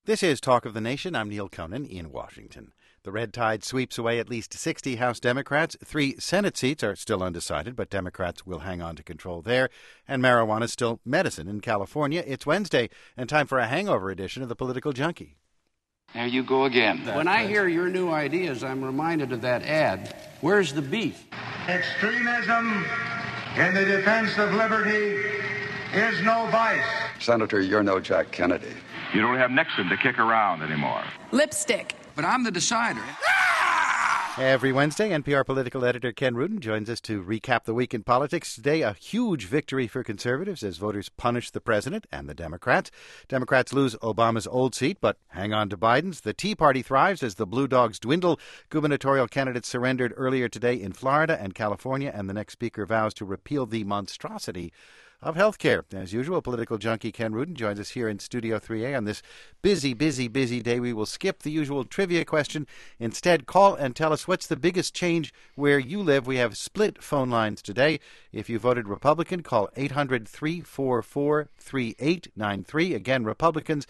This is Talk of the Nation. I'm Neil Conan in Washington. The red tide sweeps away at least 60 House Democrats. 3 Senate seats are still undecided, but Democrats will hang on to control there. And marijuana is still medicine in California. It's Wednesday, and time for a hangover edition of The Political Junkie. There you go again. When I hear your new ideas, I'm reminded of that ad. Where's the beef? Extremism in the defense of liberty is no vice. Senator, you're no Jack Kennedy. You don't have Nixon to kick around anymore. Lipstick. But I'm the decider. Every Wednesday, NPR political editor Ken Rudin joins us to recap the week in politics. Today, a huge victory for conservatives as voters punish the president and the Democrats. Democrats lose Obama's old seat, but hang on to Biden's. The Tea Party thrives as the Blue Dogs dwindle. Gubernatorial candidates surrendered earlier today in Florida and California, and the next speaker vows to repeal the monstrosity of health care. As usual, political junkie Ken Rudin joins us here in Studio 3A on this busy day. We will skip the usual trivia question. Instead, call and tell us what's the biggest change where you live. We have split phone lines today. If you voted Republican, call 800-344-3893. Again, Republicans,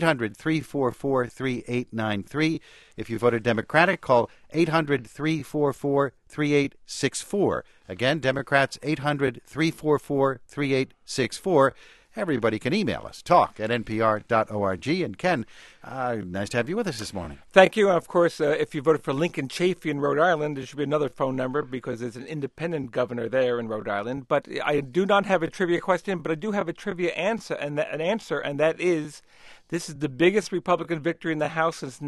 800-344-3893. If you voted Democratic, call 800-344-3864. Again, Democrats, 800-344-3864. Everybody can email us, talk@npr.org. And Ken, nice to have you with us this morning. Thank you. Of course, if you voted for Lincoln Chafee in Rhode Island, there should be another phone number because there's an independent governor there in Rhode Island. But I do not have a trivia question, but I do have a trivia answer, and that is, this is the biggest Republican victory in the House since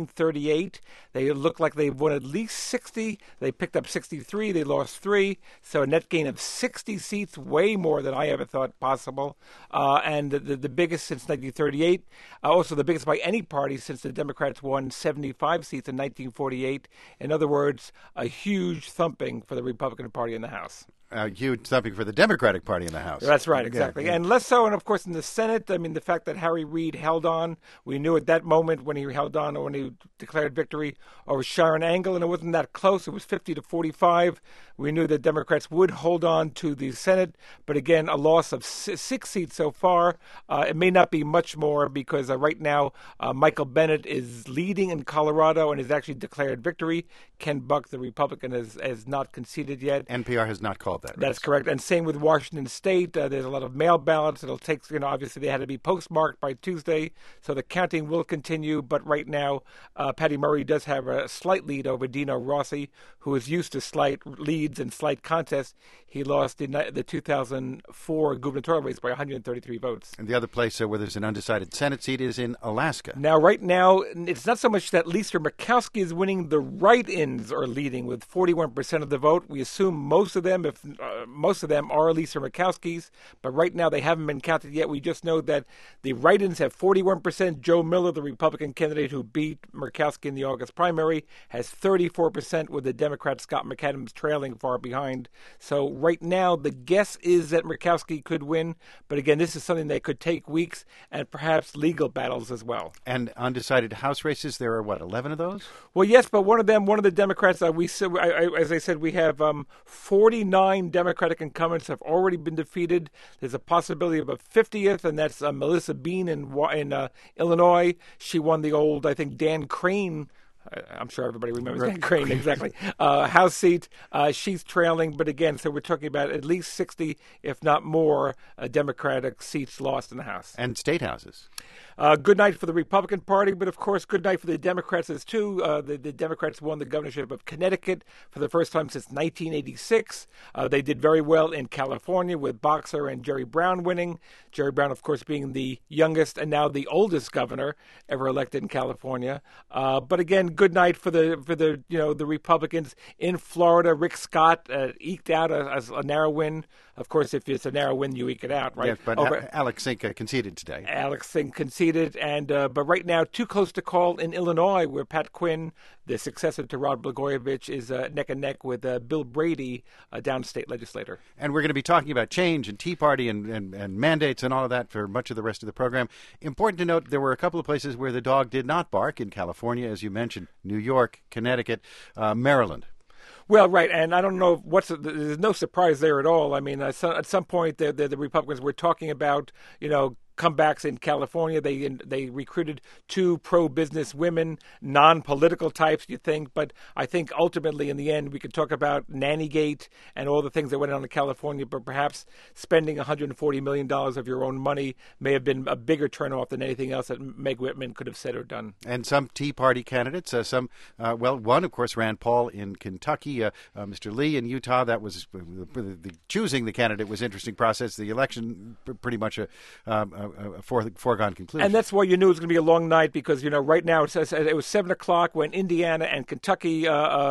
1938. They look like they've won at least 60. They picked up 63. They lost 3. So a net gain of 60 seats, way more than I ever thought possible. And the biggest since 1938. Also the biggest by any party since the Democrats won 75 seats in 1948. In other words, a huge thumping for the Republican Party in the House. Huge something for the Democratic Party in the House. That's right, exactly. Yeah. And less so, and of course, in the Senate, I mean, the fact that Harry Reid held on, we knew at that moment when he held on, or when he declared victory over Sharon Angle, and it wasn't that close. It was 50-45. We knew that Democrats would hold on to the Senate, but again, a loss of 6 seats so far. It may not be much more because right now, Michael Bennet is leading in Colorado and has actually declared victory. Ken Buck, the Republican, has not conceded yet. NPR has not called that. That's correct. And same with Washington State. There's a lot of mail ballots. It'll take, obviously they had to be postmarked by Tuesday, so the counting will continue. But right now, Patty Murray does have a slight lead over Dino Rossi, who is used to slight leads and slight contests. He lost the 2004 gubernatorial race by 133 votes. And the other place where there's an undecided Senate seat is in Alaska. Now, right now, it's not so much that Lisa Murkowski is winning. The write-ins are leading with 41% of the vote. We assume most of them, most of them are Lisa Murkowski's, but right now they haven't been counted yet. We just know that the write-ins have 41%. Joe Miller, the Republican candidate who beat Murkowski in the August primary, has 34%, with the Democrat Scott McAdams trailing far behind. So right now the guess is that Murkowski could win, but again, this is something that could take weeks and perhaps legal battles as well. And undecided House races, there are, 11 of those? Well, yes, but one of the Democrats, as I said, we have 49 Democratic incumbents have already been defeated. There's a possibility of a 50th, and that's Melissa Bean in Illinois. She won the old, I think, Dan Crane. I'm sure everybody remembers Dan Crane, exactly. House seat. She's trailing, but again, so we're talking about at least 60, if not more, Democratic seats lost in the House. And state houses. Good night for the Republican Party, but of course, good night for the Democrats as too. The Democrats won the governorship of Connecticut for the first time since 1986. They did very well in California with Boxer and Jerry Brown winning. Jerry Brown, of course, being the youngest and now the oldest governor ever elected in California. But again, good night for the Republicans in Florida. Rick Scott eked out a narrow win. Of course, if it's a narrow win, you eke it out, right? Yes, but Alex Sink conceded today. Alex Sink conceded, and but right now, too close to call in Illinois, where Pat Quinn, the successor to Rod Blagojevich, is neck and neck with Bill Brady, a downstate legislator. And we're going to be talking about change and Tea Party and mandates and all of that for much of the rest of the program. Important to note, there were a couple of places where the dog did not bark in California, as you mentioned, New York, Connecticut, Maryland. Well, right, and I don't know there's no surprise there at all. I mean, at some point, the Republicans were talking about, comebacks in California. They recruited 2 pro-business women, non-political types, you think. But I think ultimately, in the end, we could talk about Nannygate and all the things that went on in California, but perhaps spending $140 million of your own money may have been a bigger turnoff than anything else that Meg Whitman could have said or done. And some Tea Party candidates, one, of course, Rand Paul in Kentucky, Mr. Lee in Utah. That was choosing the candidate was an interesting process. The election, pretty much a foregone conclusion. And that's why you knew it was going to be a long night because, right now it says it was 7 o'clock when Indiana and Kentucky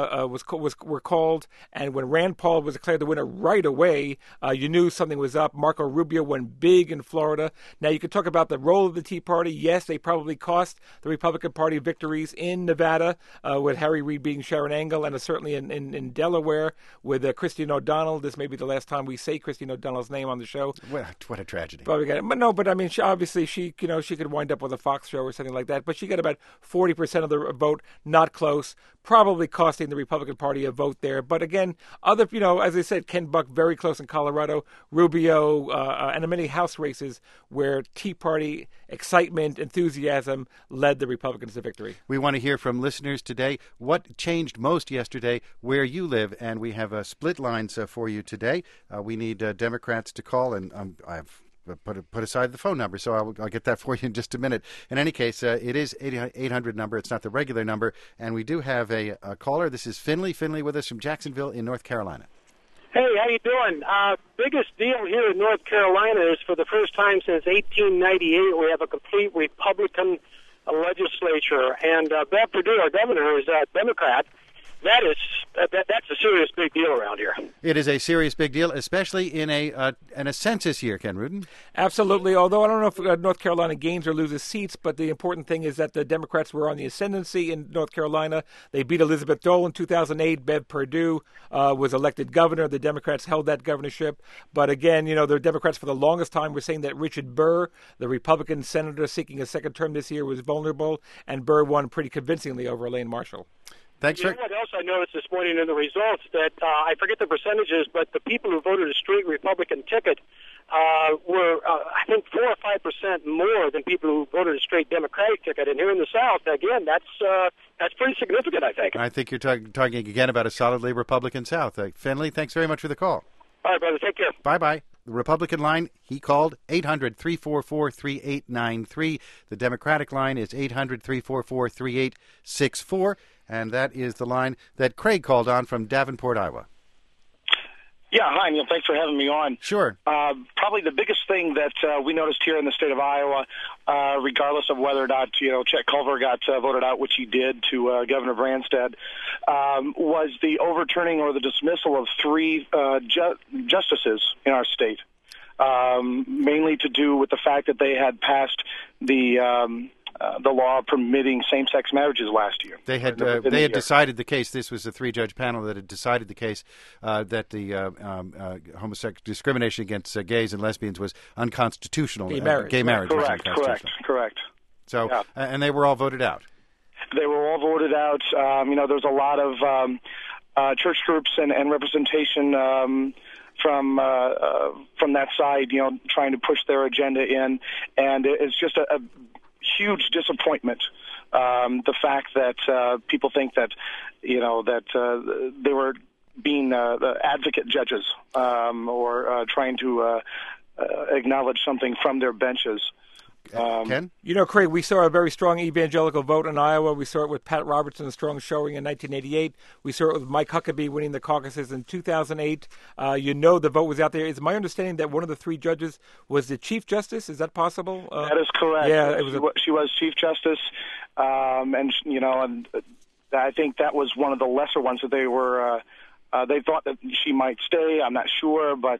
were called. And when Rand Paul was declared the winner right away, you knew something was up. Marco Rubio went big in Florida. Now, you could talk about the role of the Tea Party. Yes, they probably cost the Republican Party victories in Nevada with Harry Reid beating Sharon Angle, and certainly in Delaware with Christine O'Donnell. This may be the last time we say Christine O'Donnell's name on the show. What a tragedy. But I mean, she could wind up with a Fox show or something like that. But she got about 40% of the vote, not close, probably costing the Republican Party a vote there. But again, as I said, Ken Buck very close in Colorado, Rubio, and in many House races where Tea Party excitement, enthusiasm led the Republicans to victory. We want to hear from listeners today. What changed most yesterday where you live? And we have split lines for you today. We need Democrats to call, and I've put aside the phone number, so I'll get that for you in just a minute. In any case, it is 800 number. It's not the regular number. And we do have a caller. This is Finley. Finley with us from Jacksonville in North Carolina. Hey, how you doing? Biggest deal here in North Carolina is for the first time since 1898, we have a complete Republican legislature. And Bev Perdue, our governor, is a Democrat. That's a serious big deal around here. It is a serious big deal, especially in a census year, Ken Rudin. Absolutely. Although I don't know if North Carolina gains or loses seats, but the important thing is that the Democrats were on the ascendancy in North Carolina. They beat Elizabeth Dole in 2008. Bev Perdue was elected governor. The Democrats held that governorship. But again, the Democrats for the longest time were saying that Richard Burr, the Republican senator seeking a second term this year, was vulnerable, and Burr won pretty convincingly over Elaine Marshall. Thanks. You know what else I noticed this morning in the results? That I forget the percentages, but the people who voted a straight Republican ticket were, I think, 4 or 5% more than people who voted a straight Democratic ticket. And here in the South, again, that's pretty significant, I think. I think you're talking again about a solidly Republican South. Finley, thanks very much for the call. All right, brother. Take care. Bye-bye. The Republican line, he called 800-344-3893. The Democratic line is 800-344-3864. And that is the line that Craig called on from Davenport, Iowa. Yeah, hi, Neil. Thanks for having me on. Sure. Probably the biggest thing that we noticed here in the state of Iowa, regardless of whether or not Chet Culver got voted out, which he did, to Governor Branstad, was the overturning or the dismissal of 3 justices in our state, mainly to do with the fact that they had passed the law permitting same-sex marriages last year. They had decided the case. This was a 3-judge panel that had decided the case that the homosexual discrimination against gays and lesbians was unconstitutional. Gay marriage was unconstitutional. Correct. So, yeah. And they were all voted out. They were all voted out. There's a lot of church groups and representation from that side, trying to push their agenda in, and it's just a huge disappointment. The fact that people think that they were being advocate judges or trying to acknowledge something from their benches. Ken? Craig, we saw a very strong evangelical vote in Iowa. We saw it with Pat Robertson's strong showing in 1988. We saw it with Mike Huckabee winning the caucuses in 2008. The vote was out there. It's my understanding that one of the 3 judges was the Chief Justice. Is that possible? That is correct. Yeah, she was Chief Justice, and I think that was one of the lesser ones that they were. They thought that she might stay. I'm not sure, but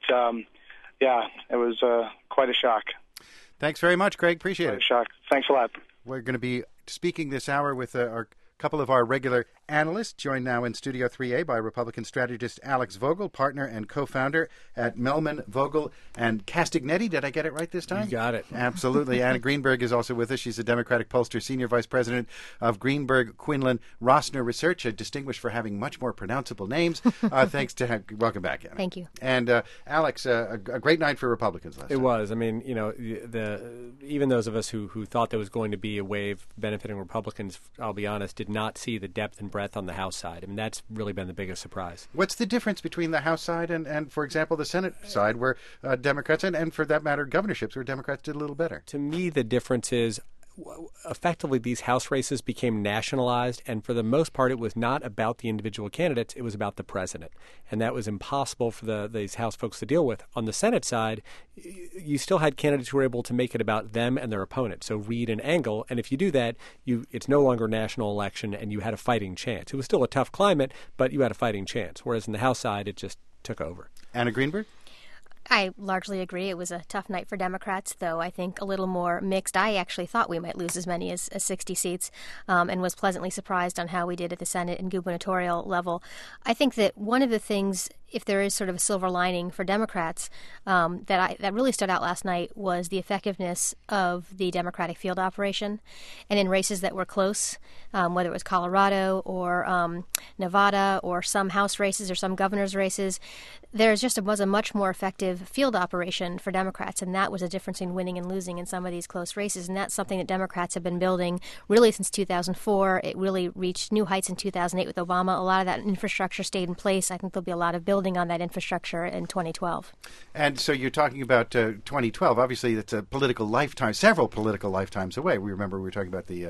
it was quite a shock. Thanks very much, Craig. Appreciate it. Shock. Thanks a lot. We're going to be speaking this hour with a couple of our regular analyst, joined now in Studio 3A by Republican strategist Alex Vogel, partner and co-founder at Mellman, Vogel, and Castagnetti. Did I get it right this time? You got it. Absolutely. Anna Greenberg is also with us. She's a Democratic pollster, Senior Vice President of Greenberg, Quinlan, Rossner Research, distinguished for having much more pronounceable names. Thanks to welcome back, Anna. Thank you. And Alex, a great night for Republicans last night. It was. I mean, even those of us who thought there was going to be a wave benefiting Republicans, I'll be honest, did not see the depth and breadth on the House side. I mean, that's really been the biggest surprise. What's the difference between the House side and for example, the Senate side, where Democrats, and for that matter, governorships, where Democrats did a little better? To me, the difference is effectively these House races became nationalized, and for the most part it was not about the individual candidates, it was about the president, and that was impossible for these House folks to deal with. On the Senate side, you still had candidates who were able to make it about them and their opponent, so Reid and Engel, and if you do that, it's no longer a national election and you had a fighting chance. It was still a tough climate, but you had a fighting chance, whereas in the House side it just took over. Anna Greenberg? I largely agree. It was a tough night for Democrats, though I think a little more mixed. I actually thought we might lose as many as 60 seats and was pleasantly surprised on how we did at the Senate and gubernatorial level. I think that one of the things, if there is sort of a silver lining for Democrats, that really stood out last night was the effectiveness of the Democratic field operation. And in races that were close, whether it was Colorado or Nevada or some House races or some governor's races, there was a much more effective field operation for Democrats, and that was a difference in winning and losing in some of these close races. And that's something that Democrats have been building really since 2004. It really reached new heights in 2008 with Obama. A lot of that infrastructure stayed in place. I think there'll be a lot of building on that infrastructure in 2012. And so you're talking about 2012. Obviously, it's a political lifetime, several political lifetimes away. We were talking about the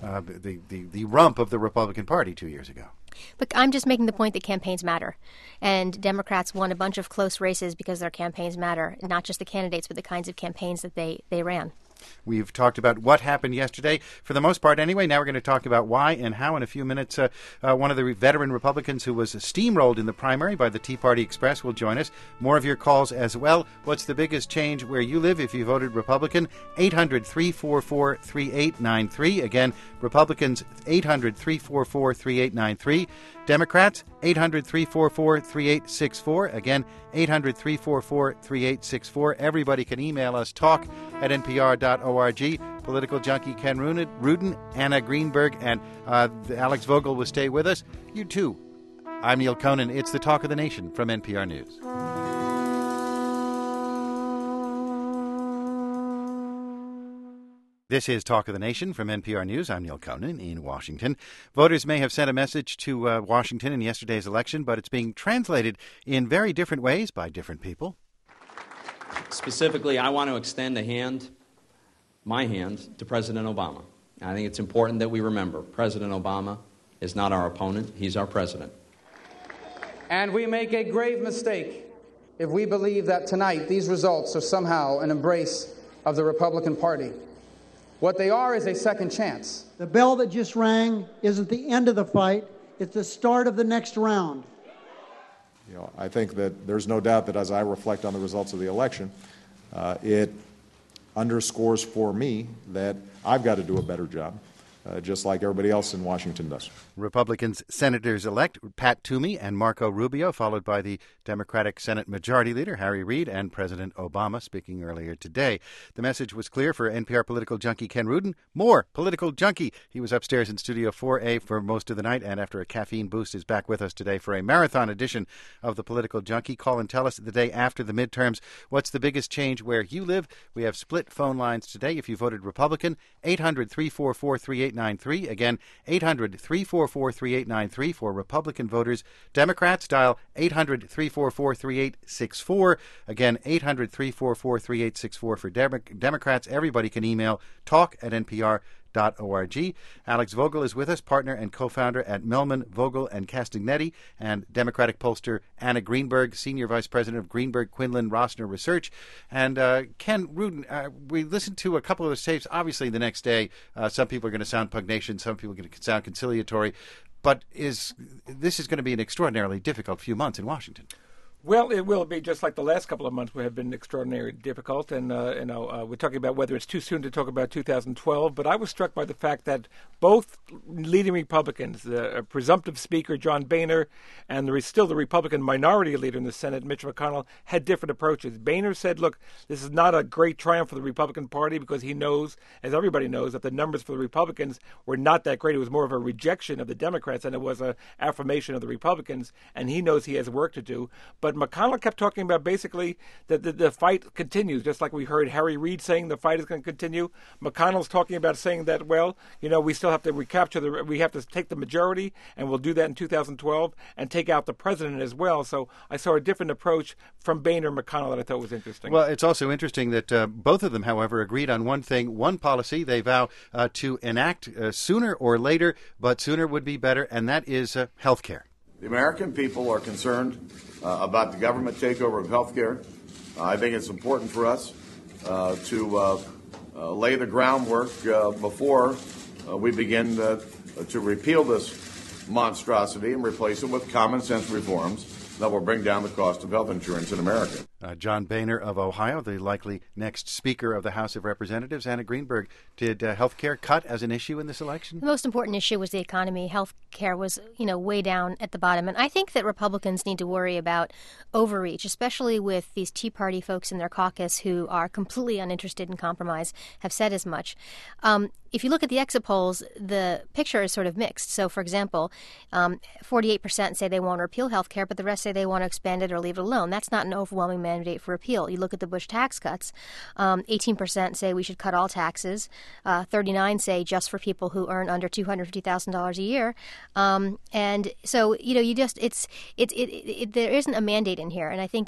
rump of the Republican Party 2 years ago. But I'm just making the point that campaigns matter. And Democrats won a bunch of close races because their campaigns matter, not just the candidates, but the kinds of campaigns that they ran. We've talked about what happened yesterday, for the most part anyway. Now we're going to talk about why and how in a few minutes. One of the veteran Republicans who was steamrolled in the primary by the Tea Party Express will join us. More of your calls as well. What's the biggest change where you live if you voted Republican? 800-344-3893. Again, Republicans, 800-344-3893. Democrats, 800-344-3864. Again, 800-344-3864. Everybody can email us, talk@npr.org. Political junkie Ken Rudin, Anna Greenberg, and Alex Vogel will stay with us. You too. I'm Neil Conan. It's the Talk of the Nation from NPR News. This is Talk of the Nation from NPR News. I'm Neil Conan in Washington. Voters may have sent a message to Washington in yesterday's election, but it's being translated in very different ways by different people. Specifically, I want to extend my hand, to President Obama. I think it's important that we remember President Obama is not our opponent. He's our president. And we make a grave mistake if we believe that tonight these results are somehow an embrace of the Republican Party. What they are is a second chance. The bell that just rang isn't the end of the fight. It's the start of the next round. I think that there's no doubt that as I reflect on the results of the election, it underscores for me that I've got to do a better job, just like everybody else in Washington does. Republicans Senators-elect Pat Toomey and Marco Rubio, followed by the Democratic Senate Majority Leader Harry Reid and President Obama speaking earlier today. The message was clear for NPR political junkie Ken Rudin. More political junkie. He was upstairs in Studio 4A for most of the night, and after a caffeine boost is back with us today for a marathon edition of the Political Junkie. Call and tell us the day after the midterms what's the biggest change where you live. We have split phone lines today. If you voted Republican, 800-344-3893. Again, 800-344-3893 for Republican voters. Democrats, dial 800-344-3864. Again, 800-344-3864 for Democrats. Everybody can email talk@npr.org. Alex Vogel is with us, partner and co-founder at Mellman, Vogel, and Castagnetti, and Democratic pollster Anna Greenberg, senior vice president of Greenberg, Quinlan, Rossner Research. And Ken Rudin, we listened to a couple of those tapes. Obviously, the next day, some people are going to sound pugnacious, some people are going to sound conciliatory. But this is going to be an extraordinarily difficult few months in Washington. Well, it will be just like the last couple of months have been extraordinarily difficult, and we're talking about whether it's too soon to talk about 2012. But I was struck by the fact that both leading Republicans, the presumptive Speaker John Boehner and still the Republican minority leader in the Senate, Mitch McConnell, had different approaches. Boehner said, "Look, this is not a great triumph for the Republican Party because he knows, as everybody knows, that the numbers for the Republicans were not that great. It was more of a rejection of the Democrats than it was an affirmation of the Republicans, and he knows he has work to do." But McConnell kept talking about basically that the fight continues, just like we heard Harry Reid saying the fight is going to continue. McConnell's talking about saying that, well, we still have to we have to take the majority, and we'll do that in 2012, and take out the president as well. So I saw a different approach from Boehner and McConnell that I thought was interesting. Well, it's also interesting that both of them, however, agreed on one thing, one policy they vow to enact sooner or later, but sooner would be better, and that is health care. The American people are concerned about the government takeover of health care. I think it's important for us to lay the groundwork before we begin to repeal this monstrosity and replace it with common sense reforms that will bring down the cost of health insurance in America. John Boehner of Ohio, the likely next Speaker of the House of Representatives. Anna Greenberg, did health care cut as an issue in this election? The most important issue was the economy. Health care was, way down at the bottom. And I think that Republicans need to worry about overreach, especially with these Tea Party folks in their caucus who are completely uninterested in compromise, have said as much. If you look at the exit polls, the picture is sort of mixed. So, for example, 48% say they want to repeal health care, but the rest say they want to expand it or leave it alone. That's not an overwhelming mandate for repeal. You look at the Bush tax cuts, 18% say we should cut all taxes, 39% say just for people who earn under $250,000 a year. And so, you just there isn't a mandate in here. And I think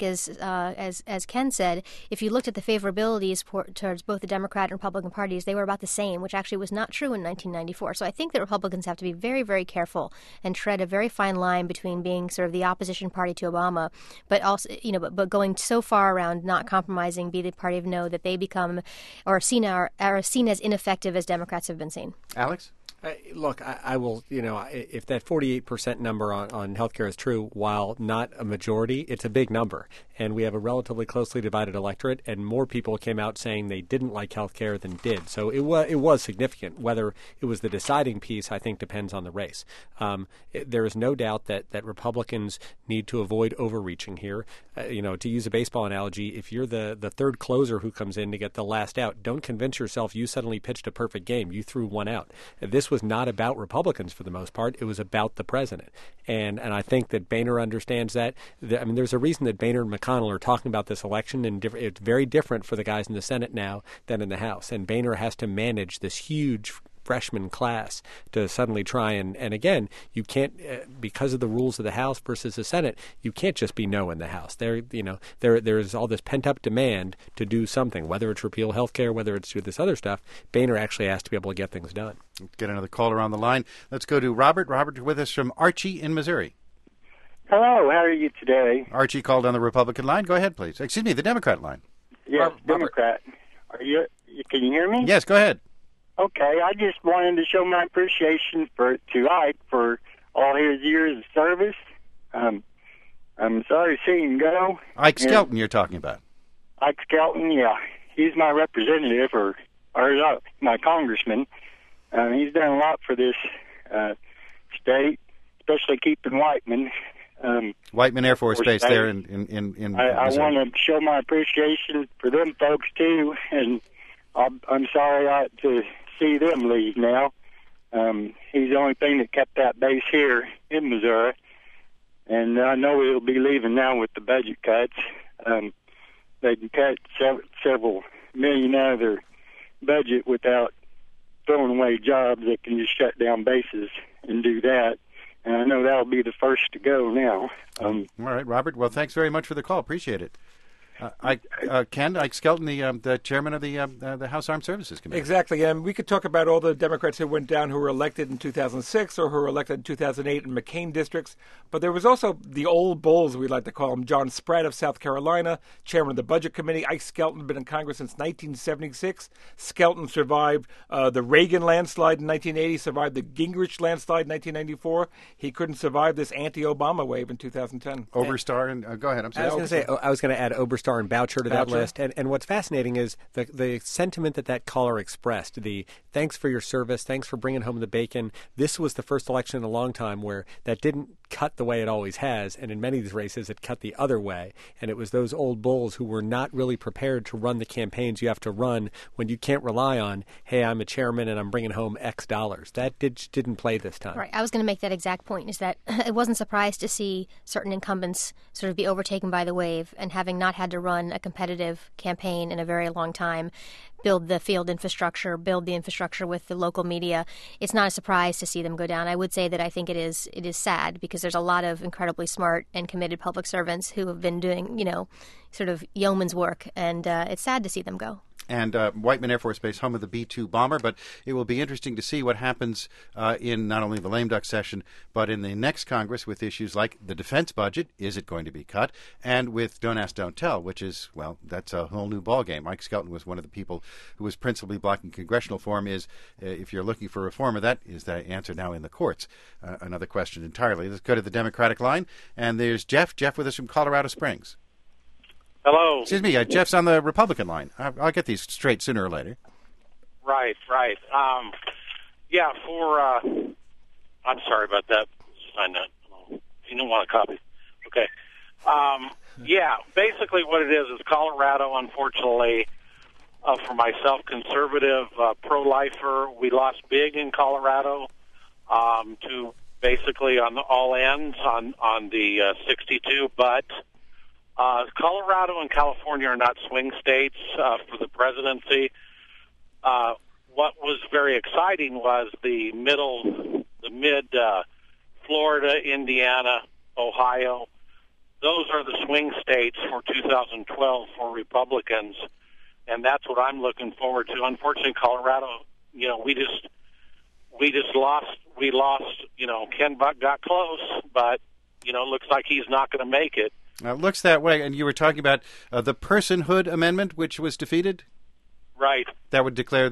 as Ken said, if you looked at the favorabilities towards both the Democrat and Republican parties, they were about the same, which actually was not true in 1994. So I think that Republicans have to be very, very careful and tread a very fine line between being sort of the opposition party to Obama, but also, but going so far around not compromising, be the party of no, that they become or are seen as ineffective as Democrats have been seen. Alex? Look, I will, if that 48% number on healthcare is true, while not a majority, it's a big number. And we have a relatively closely divided electorate, and more people came out saying they didn't like healthcare than did. So it was significant. Whether it was the deciding piece, I think, depends on the race. There is no doubt that Republicans need to avoid overreaching here. To use a baseball analogy, if you're the third closer who comes in to get the last out, don't convince yourself you suddenly pitched a perfect game. You threw one out. This was not about Republicans for the most part. It was about the president. And I think that Boehner understands that. There's a reason that Boehner and McConnell are talking about this election, and it's very different for the guys in the Senate now than in the House. And Boehner has to manage this huge freshman class to suddenly try and again, you can't, because of the rules of the House versus the Senate, you can't just be no in the House. There's all this pent-up demand to do something, whether it's repeal health care, whether it's do this other stuff. Boehner actually has to be able to get things done. Let's get another caller on the line. Let's go to Robert. Robert with us from Archie in Missouri. Hello, how are you today? Archie called on the Republican line. Go ahead, please. Excuse me, the Democrat line. Yes, Democrat. Are you? Can you hear me? Yes, go ahead. Okay, I just wanted to show my appreciation to Ike for all his years of service. I'm sorry to see him go. Ike Skelton you're talking about. Ike Skelton, yeah. He's my representative, or my congressman. He's done a lot for this state, especially keeping Whiteman. Whiteman Air Force Base there in I want to show my appreciation for them folks, too, and I'm sorry to see them leave now. He's the only thing that kept that base here in Missouri, and I know he'll be leaving now with the budget cuts. They can cut several million out of their budget without throwing away jobs. They can just shut down bases and do that, and I know that'll be the first to go now. All right, Robert. Well, thanks very much for the call. Appreciate it. Ken, Ike Skelton, the chairman of the House Armed Services Committee. Exactly, and we could talk about all the Democrats who went down who were elected in 2006 or who were elected in 2008 in McCain districts. But there was also the old bulls, we like to call them. John Spratt of South Carolina, chairman of the Budget Committee. Ike Skelton had been in Congress since 1976. Skelton survived the Reagan landslide in 1980, survived the Gingrich landslide in 1994. He couldn't survive this anti-Obama wave in 2010. Oberstar, and go ahead. I'm sorry. I was going to add Oberstar and Boucher to that list. And what's fascinating is the sentiment that caller expressed, the thanks for your service, thanks for bringing home the bacon. This was the first election in a long time where that didn't cut the way it always has, and in many of these races it cut the other way. And it was those old bulls who were not really prepared to run the campaigns you have to run when you can't rely on, hey, I'm a chairman and I'm bringing home X dollars. That didn't play this time. Right. I was going to make that exact point, is that it wasn't surprised to see certain incumbents sort of be overtaken by the wave, and having not had to run a competitive campaign in a very long time, build the field infrastructure, build the infrastructure with the local media, it's not a surprise to see them go down. I would say that I think it is sad, because there's a lot of incredibly smart and committed public servants who have been doing, sort of yeoman's work, and it's sad to see them go. And Whiteman Air Force Base, home of the B-2 bomber. But it will be interesting to see what happens in not only the lame duck session, but in the next Congress with issues like the defense budget. Is it going to be cut? And with Don't Ask, Don't Tell, which is, well, that's a whole new ballgame. Mike Skelton was one of the people who was principally blocking congressional reform. If you're looking for reform, that is the answer now in the courts. Another question entirely. Let's go to the Democratic line. And there's Jeff. Jeff with us from Colorado Springs. Hello. Excuse me, Jeff's on the Republican line. I'll get these straight sooner or later. Right. I'm sorry about that. Sign that. You don't want a copy. Okay. Basically what it is Colorado, unfortunately, for myself, conservative, pro-lifer, we lost big in Colorado to basically on all ends on the 62, but Colorado and California are not swing states for the presidency. What was very exciting was the mid Florida, Indiana, Ohio. Those are the swing states for 2012 for Republicans, and that's what I'm looking forward to. Unfortunately, Colorado, we just lost. We lost. Ken Buck got close, but looks like he's not going to make it. It looks that way. And you were talking about the personhood amendment, which was defeated? Right. That would declare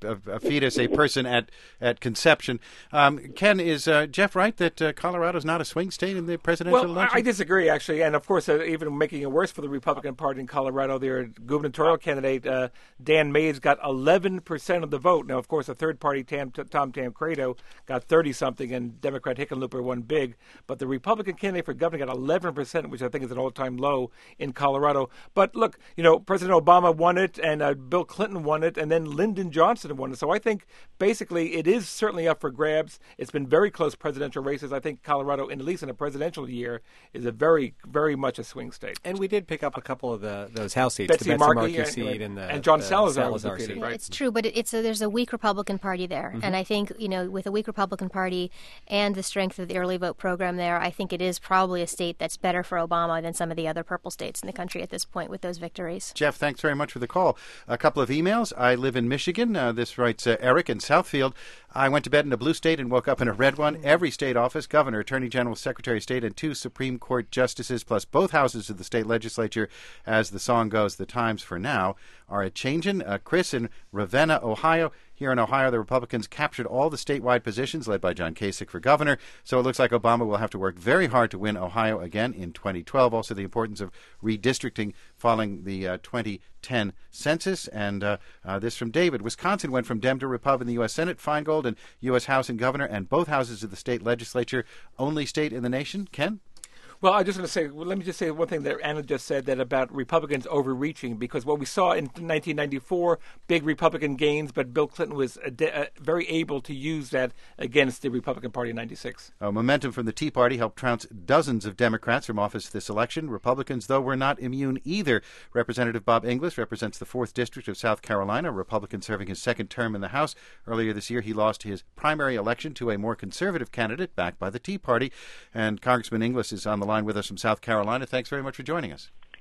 a fetus a person at conception. Ken, is Jeff right that Colorado's not a swing state in the presidential election? I disagree, actually. And, of course, even making it worse for the Republican Party in Colorado, their gubernatorial candidate, Dan Mays, got 11% of the vote. Now, of course, a third party, Tom Tancredo, got 30-something, and Democrat Hickenlooper won big. But the Republican candidate for governor got 11%, which I think is an all-time low in Colorado. But, look, President Obama won it, and Bill Clinton won it, and then Lyndon Johnson won it. So I think basically it is certainly up for grabs. It's been very close presidential races. I think Colorado, at least in a presidential year, is a very, very much a swing state. And we did pick up a couple of those House seats, Betsy the Betsy Markey seat and John Salazar seat. Right? It's true, but there's a weak Republican Party there. Mm-hmm. And I think, with a weak Republican Party and the strength of the early vote program there, I think it is probably a state that's better for Obama than some of the other purple states in the country at this point with those victories. Jeff, thanks very much for the call. A couple of emails. I live in Michigan. This writes Eric in Southfield. I went to bed in a blue state and woke up in a red one. Every state office, governor, attorney general, secretary of state, and 2 Supreme Court justices, plus both houses of the state legislature, as the song goes, the times for now are a-changin'. Chris in Ravenna, Ohio. Here in Ohio, the Republicans captured all the statewide positions led by John Kasich for governor, so it looks like Obama will have to work very hard to win Ohio again in 2012. Also, the importance of redistricting following the 2010 census. And this from David. Wisconsin went from Dem to Repub in the U.S. Senate, Feingold, and U.S. House and Governor, and both houses of the state legislature. Only state in the nation. Ken? Well, I just want to say, let me just say one thing that Anna just said, that about Republicans overreaching, because what we saw in 1994, big Republican gains, but Bill Clinton was very able to use that against the Republican Party in 96. Momentum from the Tea Party helped trounce dozens of Democrats from office this election. Republicans, though, were not immune either. Representative Bob Inglis represents the 4th District of South Carolina, a Republican serving his second term in the House. Earlier this year, he lost his primary election to a more conservative candidate backed by the Tea Party. And Congressman Inglis is on the line with us from South Carolina. Thanks very much for joining us.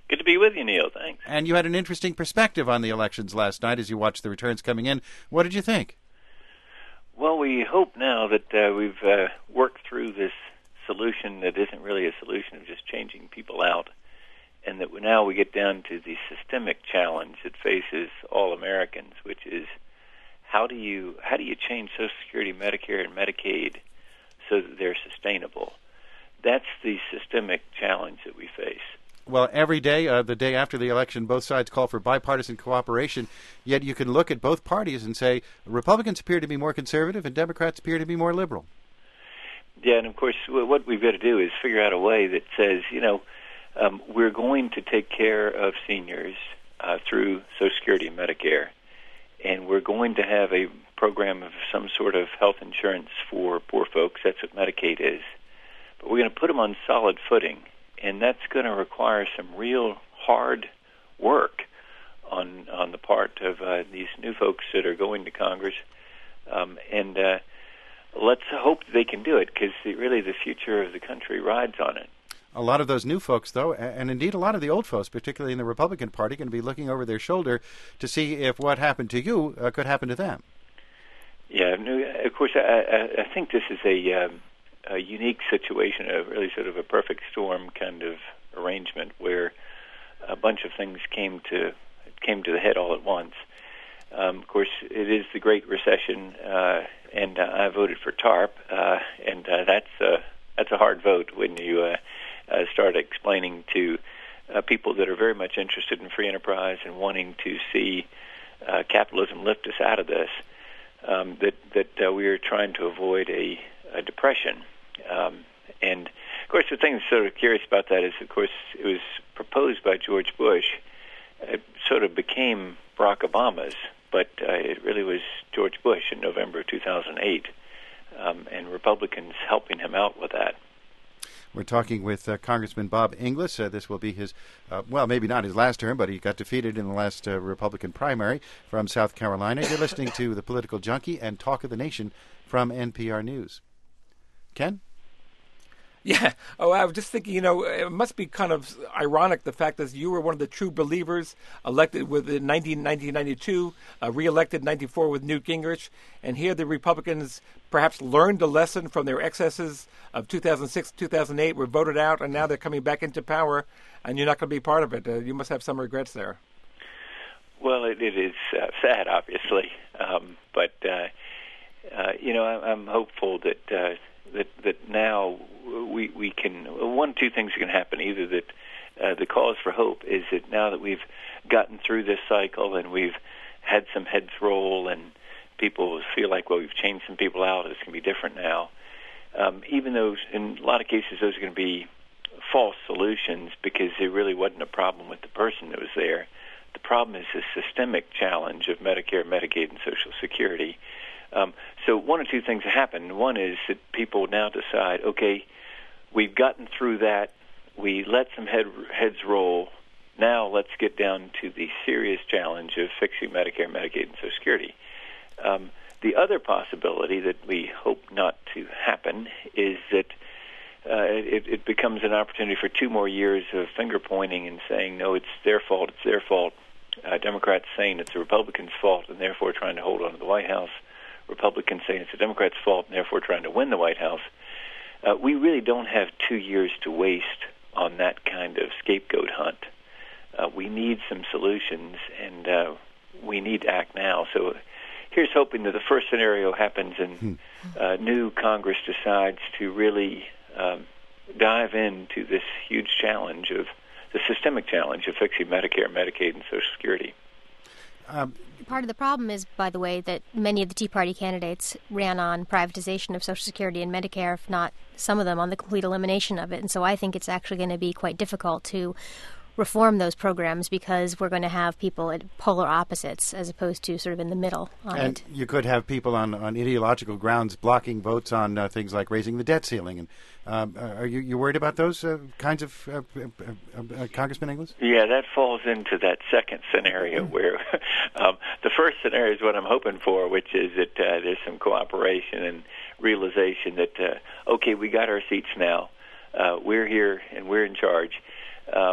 Good to be with you, Neil. Thanks. And you had an interesting perspective on the elections last night as you watched the returns coming in. What did you think? Well, we hope now that we've worked through this solution that isn't really a solution of just changing people out, and that now we get down to the systemic challenge that faces all Americans, which is how do you change Social Security, Medicare, and Medicaid so that they're sustainable? That's the systemic challenge that we face. Well, every day, the day after the election, both sides call for bipartisan cooperation, yet you can look at both parties and say Republicans appear to be more conservative and Democrats appear to be more liberal. Yeah, and of course, what we've got to do is figure out a way that says, we're going to take care of seniors through Social Security and Medicare, and we're going to have a program of some sort of health insurance for poor folks. That's what Medicaid is. But we're going to put them on solid footing, and that's going to require some real hard work on the part of these new folks that are going to Congress. And let's hope they can do it, because really the future of the country rides on it. A lot of those new folks, though, and indeed a lot of the old folks, particularly in the Republican Party, are going to be looking over their shoulder to see if what happened to you could happen to them. Yeah, of course, I think this is a unique situation, a really sort of a perfect storm kind of arrangement where a bunch of things came to the head all at once. Of course, it is the Great Recession, and I voted for TARP, and that's a hard vote when you start explaining to people that are very much interested in free enterprise and wanting to see capitalism lift us out of this, that we are trying to avoid a depression. And, of course, the thing that's sort of curious about that is, of course, it was proposed by George Bush. It sort of became Barack Obama's, but it really was George Bush in November of 2008, and Republicans helping him out with that. We're talking with Congressman Bob Inglis. This will be his, maybe not his last term, but he got defeated in the last Republican primary from South Carolina. You're listening to The Political Junkie and Talk of the Nation from NPR News. Ken? Yeah. Oh, I was just thinking, it must be kind of ironic, the fact that you were one of the true believers, elected in 1992, reelected in 94 with Newt Gingrich, and here the Republicans perhaps learned a lesson from their excesses of 2006, 2008, were voted out, and now they're coming back into power, and you're not going to be part of it. You must have some regrets there. Well, it is sad, obviously, but I'm hopeful that now we can. One of two things are going to happen: either that the cause for hope is that now that we've gotten through this cycle and we've had some heads roll and people feel like, well, we've changed some people out, it's going to be different now. Even though in a lot of cases those are going to be false solutions because there really wasn't a problem with the person that was there. The problem is the systemic challenge of Medicare, Medicaid, and Social Security. So one or two things happen. One is that people now decide, okay, we've gotten through that. We let some heads roll. Now let's get down to the serious challenge of fixing Medicare, Medicaid, and Social Security. The other possibility that we hope not to happen is that it becomes an opportunity for 2 more years of finger-pointing and saying, no, it's their fault, it's their fault. Democrats saying it's the Republicans' fault and therefore trying to hold on to the White House. Republicans saying it's the Democrats' fault and therefore trying to win the White House. We really don't have 2 years to waste on that kind of scapegoat hunt. We need some solutions, and we need to act now. So here's hoping that the first scenario happens and new Congress decides to really dive into this huge challenge of the systemic challenge of fixing Medicare, Medicaid, and Social Security. Part of the problem is, by the way, that many of the Tea Party candidates ran on privatization of Social Security and Medicare, if not some of them on the complete elimination of it. And so I think it's actually going to be quite difficult to reform those programs because we're going to have people at polar opposites as opposed to sort of in the middle on and it. You could have people on ideological grounds blocking votes on things like raising the debt ceiling. And are you worried about those kinds of Congressman Inglis? Yeah, that falls into that second scenario where the first scenario is what I'm hoping for, which is that there's some cooperation and realization that, okay, we got our seats now. We're here and we're in charge.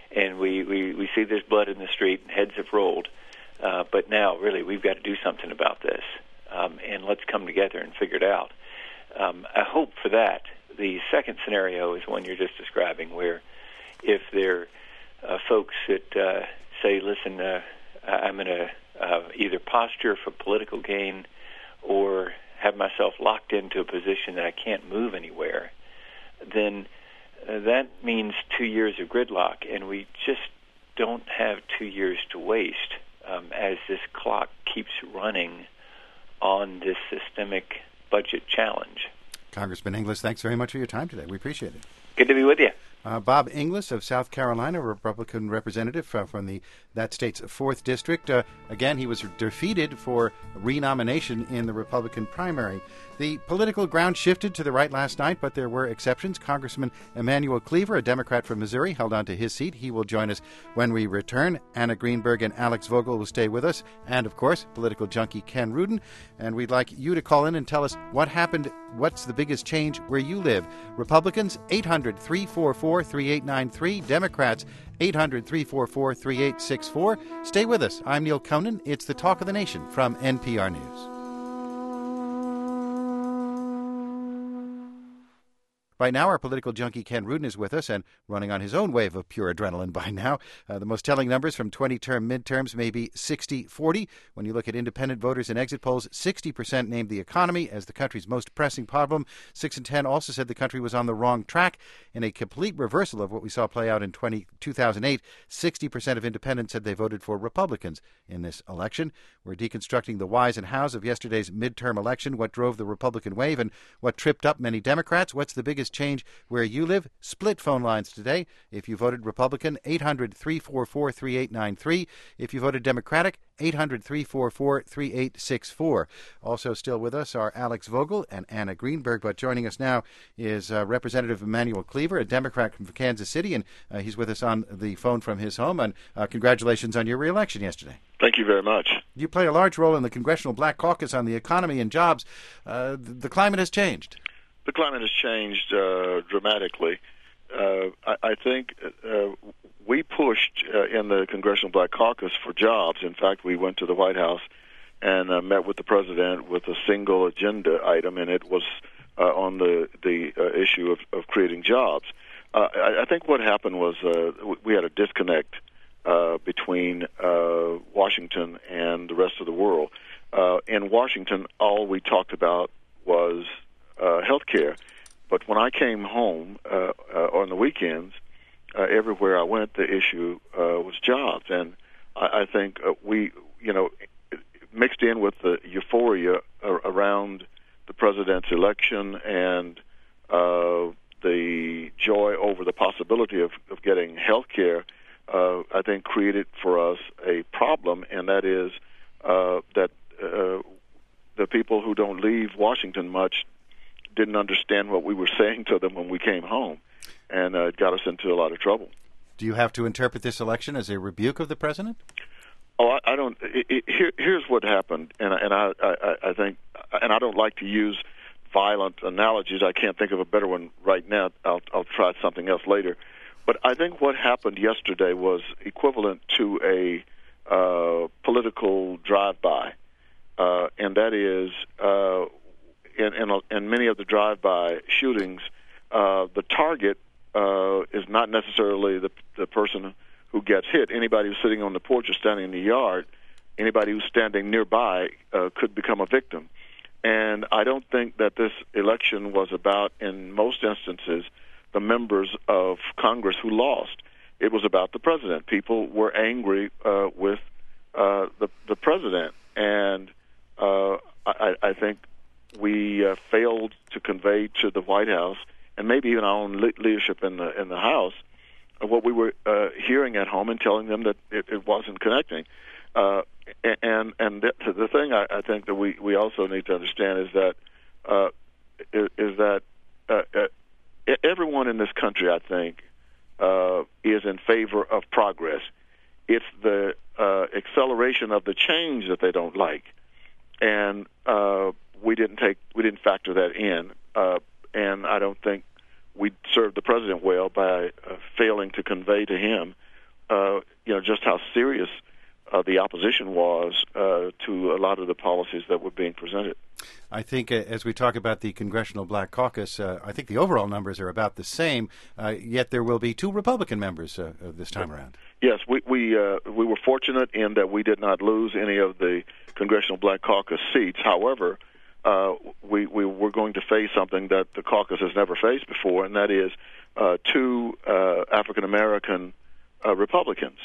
and we see there's blood in the street and heads have rolled. But now, really, we've got to do something about this, and let's come together and figure it out. I hope for that. The second scenario is one you're just describing, where if there are folks that say, listen, I'm going to either posture for political gain or have myself locked into a position that I can't move anywhere, then that means 2 years of gridlock, and we just don't have 2 years to waste as this clock keeps running on this systemic budget challenge. Congressman Inglis, thanks very much for your time today. We appreciate it. Good to be with you. Bob Inglis of South Carolina, Republican representative from that state's 4th District. Again, he was defeated for renomination in the Republican primary. The political ground shifted to the right last night, but there were exceptions. Congressman Emanuel Cleaver, a Democrat from Missouri, held on to his seat. He will join us when we return. Anna Greenberg and Alex Vogel will stay with us. And, of course, political junkie Ken Rudin. And we'd like you to call in and tell us what happened, what's the biggest change where you live. Republicans, 800-344-3893. Democrats, 800-344-3864. Stay with us. I'm Neil Conan. It's the Talk of the Nation from NPR News. Right now, our political junkie Ken Rudin is with us and running on his own wave of pure adrenaline by now. The most telling numbers from 20-term midterms may be 60-40. When you look at independent voters in exit polls, 60% named the economy as the country's most pressing problem. 6 in 10 also said the country was on the wrong track. In a complete reversal of what we saw play out in 2008, 60% of independents said they voted for Republicans in this election. We're deconstructing the whys and hows of yesterday's midterm election, what drove the Republican wave and what tripped up many Democrats. What's the biggest change where you live? Split phone lines today. If you voted Republican, 800-344-3893. If you voted Democratic, 800-344-3864. Also still with us are Alex Vogel and Anna Greenberg, but joining us now is Representative Emanuel Cleaver, a Democrat from Kansas City, and he's with us on the phone from his home. And congratulations on your re-election yesterday. Thank you very much. You play a large role in the Congressional Black Caucus on the economy and jobs. The climate has changed. The climate has changed dramatically. I think we pushed in the Congressional Black Caucus for jobs. In fact, we went to the White House and met with the president with a single agenda item, and it was on the issue of creating jobs. I think what happened was we had a disconnect between Washington and the rest of the world. In Washington, all we talked about was health care. But when I came home on the weekends, everywhere I went, the issue was jobs. And I think we, mixed in with the euphoria around the president's election and the joy over the possibility of getting health care, I think created for us a problem, and that is that the people who don't leave Washington much didn't understand what we were saying to them when we came home, and it got us into a lot of trouble. Do you have to interpret this election as a rebuke of the president? Oh, I don't. Here's what happened, and I think, and I don't like to use violent analogies. I can't think of a better one right now. I'll try something else later. But I think what happened yesterday was equivalent to a political drive-by, and that is. In many of the drive-by shootings, the target is not necessarily the person who gets hit. Anybody who's sitting on the porch or standing in the yard, anybody who's standing nearby could become a victim. And I don't think that this election was about, in most instances, the members of Congress who lost. It was about the president. People were angry with the president, and I think we failed to convey to the White House and maybe even our own leadership in the House what we were hearing at home and telling them that it wasn't connecting. And the thing I think that we also need to understand is that everyone in this country, I think, is in favor of progress. It's the acceleration of the change that they don't like, and we didn't factor that in, and I don't think we served the president well by failing to convey to him just how serious the opposition was to a lot of the policies that were being presented. I think as we talk about the Congressional Black Caucus, I think the overall numbers are about the same, yet there will be 2 Republican members this time around. Yes, we were fortunate in that we did not lose any of the Congressional Black Caucus seats. However, we were going to face something that the caucus has never faced before, and that is 2 African-American Republicans.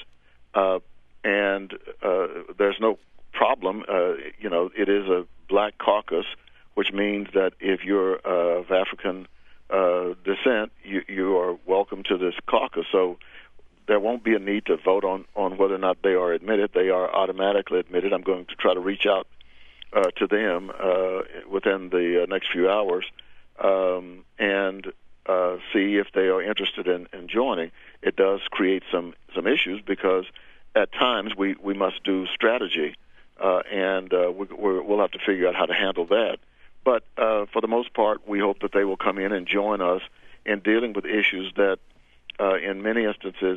And there's no problem. It is a black caucus, which means that if you're of African descent, you are welcome to this caucus. So there won't be a need to vote on whether or not they are admitted. They are automatically admitted. I'm going to try to reach out to them within the next few hours and see if they are interested in joining. It does create some issues because at times we must do strategy, and we'll have to figure out how to handle that. But for the most part, we hope that they will come in and join us in dealing with issues that in many instances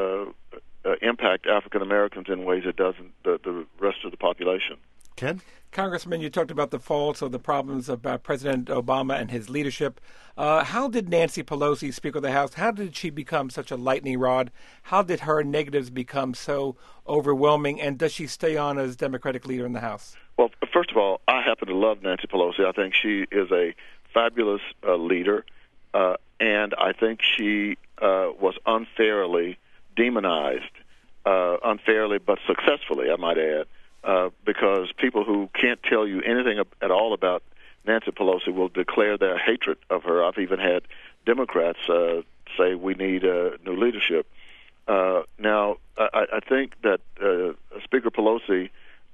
impact African Americans in ways it doesn't the rest of the population. Ken? Congressman, you talked about the faults or the problems about President Obama and his leadership. How did Nancy Pelosi, Speaker of the House, how did she become such a lightning rod? How did her negatives become so overwhelming? And does she stay on as Democratic leader in the House? Well, first of all, I happen to love Nancy Pelosi. I think she is a fabulous leader, and I think she was unfairly demonized, unfairly but successfully, I might add. Because people who can't tell you anything at all about Nancy Pelosi will declare their hatred of her. I've even had Democrats say we need new leadership. Now, I think that Speaker Pelosi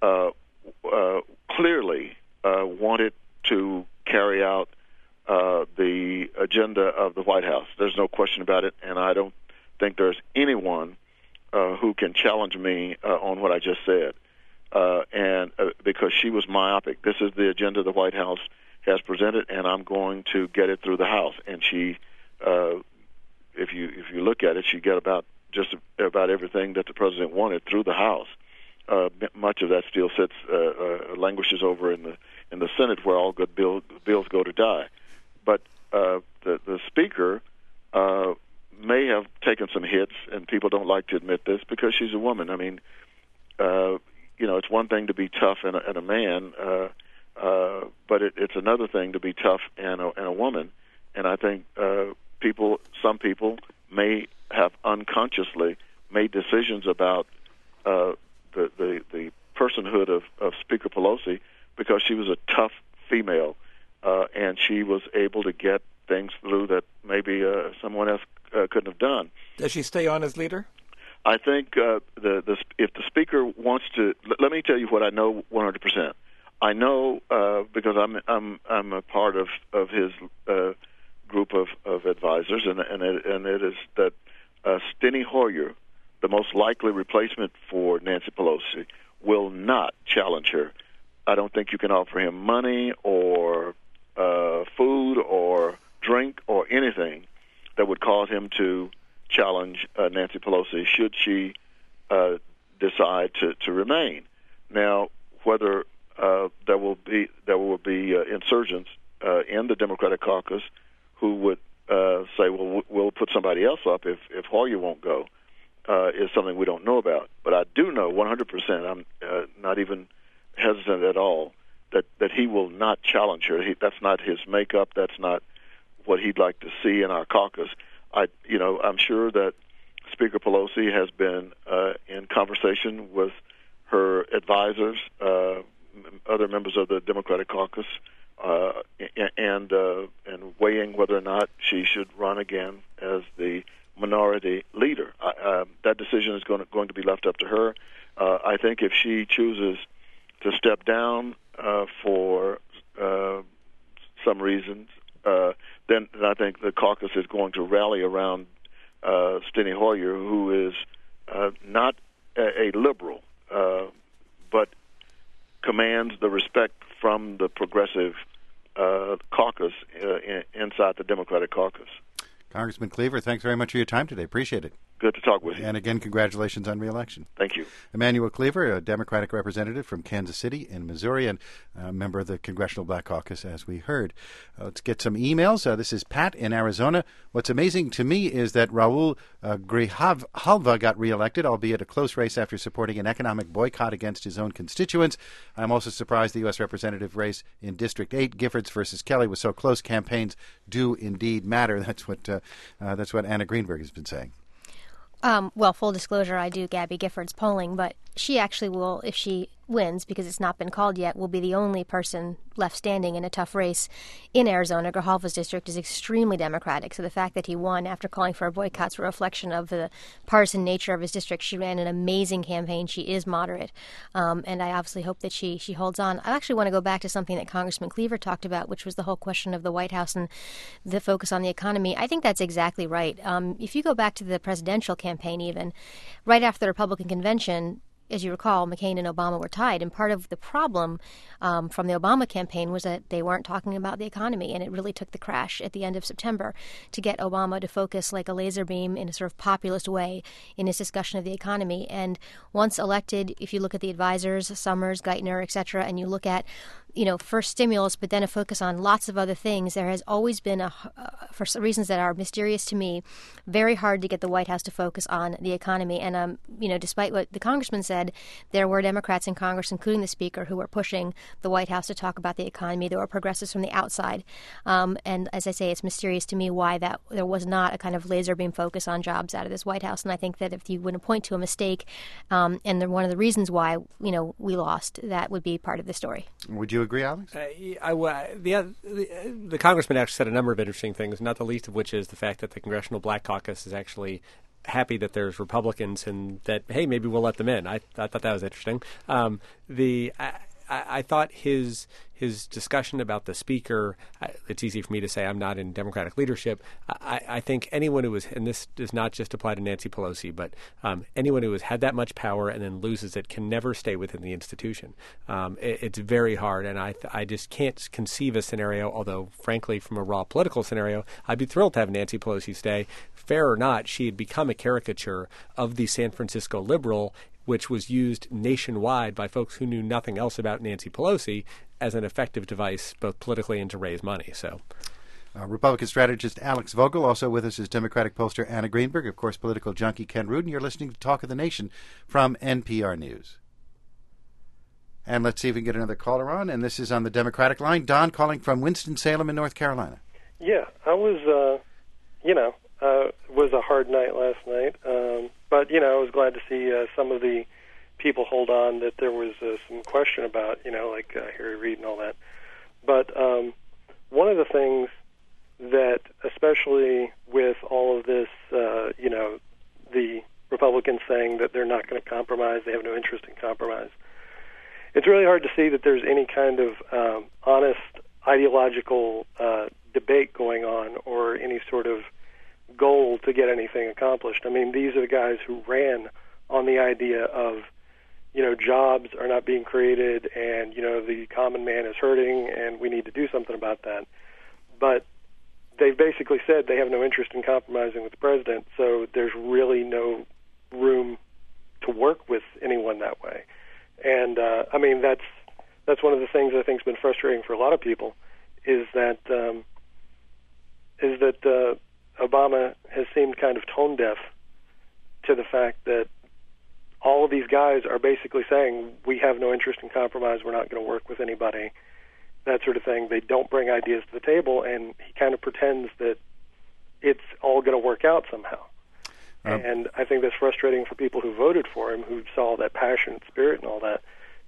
clearly wanted to carry out the agenda of the White House. There's no question about it, and I don't think there's anyone who can challenge me on what I just said. And because she was myopic, this is the agenda the White House has presented, and I'm going to get it through the House. And she, if you look at it, she got about everything that the president wanted through the House. Much of that still sits languishes over in the Senate, where all good bills go to die. But the Speaker may have taken some hits, and people don't like to admit this because she's a woman. I mean. It's one thing to be tough and a man, but it's another thing to be tough and a woman. And I think some people may have unconsciously made decisions about the personhood of Speaker Pelosi because she was a tough female, and she was able to get things through that maybe someone else couldn't have done. Does she stay on as leader? I think if the Speaker wants to, let me tell you what I know 100%. I know because I'm a part of his group of advisors, and it is that Steny Hoyer, the most likely replacement for Nancy Pelosi, will not challenge her. I don't think you can offer him money or food or drink or anything that would cause him to challenge Nancy Pelosi should she decide to remain. Now, whether there will be insurgents in the Democratic caucus who would say, "Well, we'll put somebody else up if Hoyer won't go," is something we don't know about. But I do know 100%. I'm not even hesitant at all that he will not challenge her. That's not his makeup. That's not what he'd like to see in our caucus. I'm sure that Speaker Pelosi has been in conversation with her advisors, other members of the Democratic caucus, and weighing whether or not she should run again as the minority leader. That decision is going to be left up to her. I think if she chooses to step down for some reasons, then I think the caucus is going to rally around Steny Hoyer, who is not a liberal, but commands the respect from the progressive caucus inside the Democratic caucus. Congressman Cleaver, thanks very much for your time today. Appreciate it. Good to talk with you. And again, congratulations on re-election. Thank you. Emmanuel Cleaver, a Democratic representative from Kansas City in Missouri and a member of the Congressional Black Caucus, as we heard. Let's get some emails. This is Pat in Arizona. What's amazing to me is that Raul Grijalva got re-elected, albeit a close race after supporting an economic boycott against his own constituents. I'm also surprised the U.S. representative race in District 8, Giffords versus Kelly, was so close. Campaigns do indeed matter. That's what Anna Greenberg has been saying. Well, full disclosure, I do Gabby Giffords polling, but she actually will, if she wins, because it's not been called yet, will be the only person left standing in a tough race in Arizona. Grijalva's district is extremely Democratic, so the fact that he won after calling for a boycott is a reflection of the partisan nature of his district. She ran an amazing campaign. She is moderate, and I obviously hope that she holds on. I actually want to go back to something that Congressman Cleaver talked about, which was the whole question of the White House and the focus on the economy. I think that's exactly right. If you go back to the presidential campaign even, right after the Republican convention, as you recall, McCain and Obama were tied, and part of the problem from the Obama campaign was that they weren't talking about the economy, and it really took the crash at the end of September to get Obama to focus like a laser beam in a sort of populist way in his discussion of the economy. And once elected, if you look at the advisors, Summers, Geithner, et cetera, and you look at first stimulus, but then a focus on lots of other things, there has always been, for reasons that are mysterious to me, very hard to get the White House to focus on the economy. And, despite what the congressman said, there were Democrats in Congress, including the Speaker, who were pushing the White House to talk about the economy. There were progressives from the outside. And as I say, it's mysterious to me why that there was not a kind of laser beam focus on jobs out of this White House. And I think that if you wouldn't point to a mistake, and one of the reasons why, we lost, that would be part of the story. Would you agree, Alex? The congressman actually said a number of interesting things, not the least of which is the fact that the Congressional Black Caucus is actually happy that there's Republicans and that, hey, maybe we'll let them in. I thought that was interesting. I thought his discussion about the Speaker, it's easy for me to say I'm not in Democratic leadership. I think anyone who and this does not just apply to Nancy Pelosi, but anyone who has had that much power and then loses it can never stay within the institution. It's very hard, and I just can't conceive a scenario, although, frankly, from a raw political scenario, I'd be thrilled to have Nancy Pelosi stay. Fair or not, she had become a caricature of the San Francisco liberal, which was used nationwide by folks who knew nothing else about Nancy Pelosi as an effective device, both politically and to raise money. So, Republican strategist Alex Vogel, also with us is Democratic pollster Anna Greenberg, of course, political junkie Ken Rudin. You're listening to Talk of the Nation from NPR News. And let's see if we can get another caller on, and this is on the Democratic line. Don calling from Winston-Salem in North Carolina. Yeah, I was, it was a hard night last night. But, I was glad to see some of the people hold on that there was some question about, like Harry Reid and all that. But one of the things that, especially with all of this, the Republicans saying that they're not going to compromise, they have no interest in compromise, it's really hard to see that there's any kind of honest ideological debate going on or any sort of goal to get anything accomplished. I mean, these are the guys who ran on the idea of, jobs are not being created and, the common man is hurting and we need to do something about that. But they've basically said they have no interest in compromising with the president, so there's really no room to work with anyone that way. And, that's one of the things I think has been frustrating for a lot of people is that Obama has seemed kind of tone deaf to the fact that all of these guys are basically saying, we have no interest in compromise, we're not going to work with anybody, that sort of thing. They don't bring ideas to the table, and he kind of pretends that it's all going to work out somehow. And I think that's frustrating for people who voted for him, who saw that passion and spirit and all that,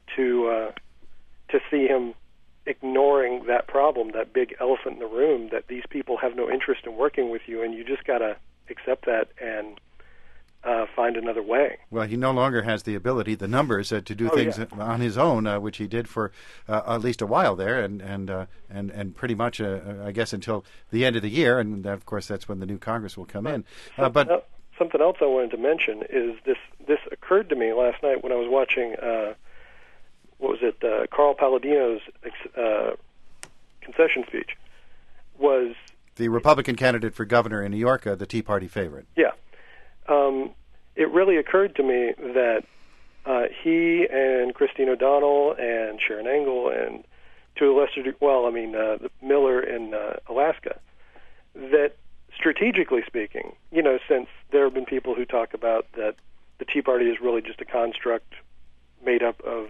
to see him ignoring that problem, that big elephant in the room, that these people have no interest in working with you, and you just got to accept that and find another way. Well, he no longer has the ability, the numbers, to do things on his own, which he did for at least a while there, and pretty much, I guess, until the end of the year, and of course that's when the new Congress will come in. But something else I wanted to mention is this occurred to me last night when I was watching. Carl Palladino's concession speech was The Republican candidate for governor in New York, the Tea Party favorite. Yeah. It really occurred to me that he and Christine O'Donnell and Sharon Engel and to a lesser degree, Miller in Alaska, that strategically speaking, since there have been people who talk about that the Tea Party is really just a construct made up of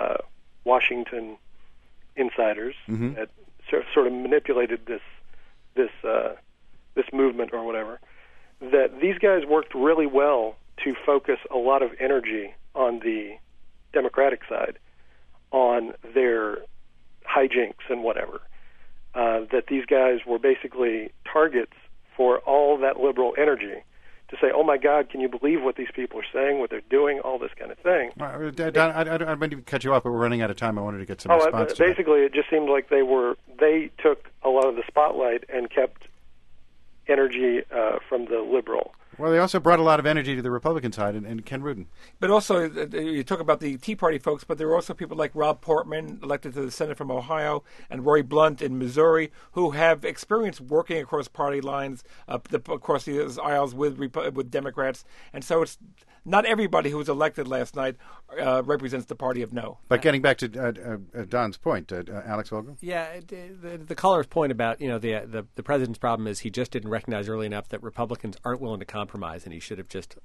Washington insiders that sort of manipulated this movement or whatever, that these guys worked really well to focus a lot of energy on the Democratic side, on their hijinks and whatever, that these guys were basically targets for all that liberal energy to say, oh, my God, can you believe what these people are saying, what they're doing, all this kind of thing. Don, I don't mean to cut you off, but we're running out of time. I wanted to get some response to basically, it just seemed like they took a lot of the spotlight and kept energy from the liberal. Well, they also brought a lot of energy to the Republican side, and Ken Rudin. But also, you talk about the Tea Party folks, but there were also people like Rob Portman, elected to the Senate from Ohio, and Roy Blunt in Missouri, who have experience working across party lines, across the aisles with Democrats. And so it's not everybody who was elected last night represents the party of no. But getting back to Don's point, Alex Vogel? Yeah, the caller's point about, the president's problem is he just didn't recognize early enough that Republicans aren't willing to compromise, and he should have just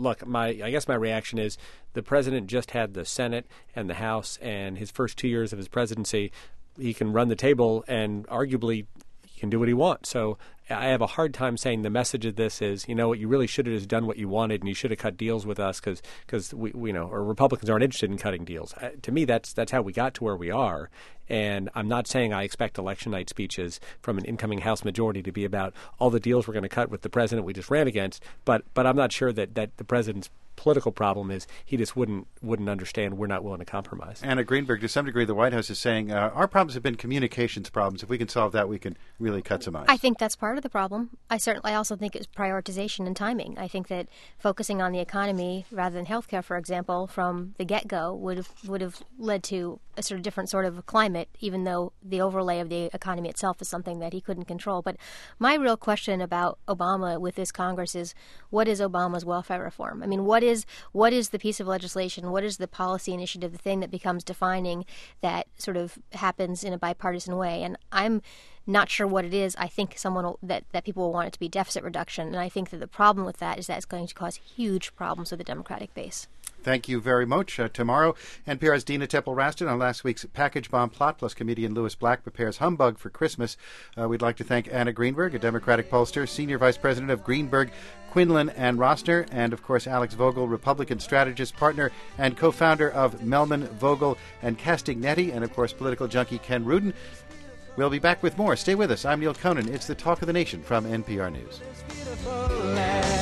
I guess my reaction is the president just had the Senate and the House, and his first 2 years of his presidency, he can run the table and arguably he can do what he wants. So I have a hard time saying the message of this is, what you really should have is done what you wanted, and you should have cut deals with us because we or Republicans aren't interested in cutting deals. To me, that's how we got to where we are. And I'm not saying I expect election night speeches from an incoming House majority to be about all the deals we're going to cut with the president we just ran against. But I'm not sure that the president's political problem is he just wouldn't understand we're not willing to compromise. Anna Greenberg, to some degree, the White House is saying our problems have been communications problems. If we can solve that, we can really cut some ice. I think that's part of the problem. I also think it's prioritization and timing. I think that focusing on the economy rather than healthcare, for example, from the get-go would have led to a sort of different sort of climate, even though the overlay of the economy itself is something that he couldn't control. But my real question about Obama with this Congress is, what is Obama's welfare reform? I mean, what is the piece of legislation, what is the policy initiative, the thing that becomes defining that sort of happens in a bipartisan way? And I'm not sure what it is. I think that people will want it to be deficit reduction, and I think that the problem with that is that it's going to cause huge problems with the Democratic base. Thank you very much. Tomorrow, NPR's Dina Temple-Raston on last week's package bomb plot, plus comedian Louis Black prepares humbug for Christmas. We'd like to thank Anna Greenberg, a Democratic pollster, Senior Vice President of Greenberg, Quinlan and Rosner, and, of course, Alex Vogel, Republican strategist, partner, and co-founder of Melman, Vogel, and Castagnetti, and, of course, political junkie Ken Rudin. We'll be back with more. Stay with us. I'm Neil Conan. It's the Talk of the Nation from NPR News.